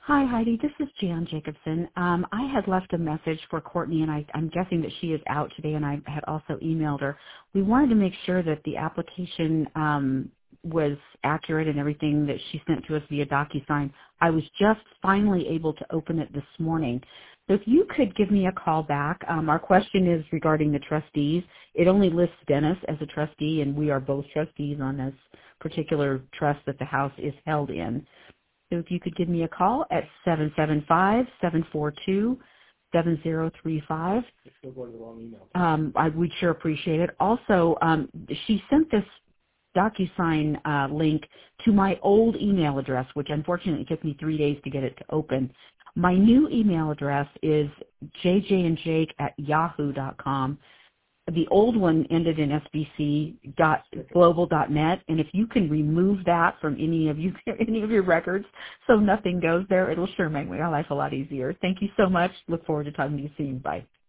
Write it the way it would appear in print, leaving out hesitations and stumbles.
Hi, Heidi. This is Jan Jacobson. I had left a message for Courtney, and I'm guessing that she is out today, and I had also emailed her. We wanted to make sure that the application was accurate and everything that she sent to us via DocuSign. I was just finally able to open it this morning. So if you could give me a call back, our question is regarding the trustees. It only lists Dennis as a trustee, and we are both trustees on this particular trust that the house is held in. So if you could give me a call at 775-742-7035. If you'll go to the wrong email. I would sure appreciate it. Also, she sent this DocuSign link to my old email address, which unfortunately took me 3 days to get it to open. My new email address is jjandjake@yahoo.com. The old one ended in sbc.global.net, and if you can remove that from any of your records so nothing goes there, it'll sure make my life a lot easier. Thank you so much. Look forward to talking to you soon. Bye.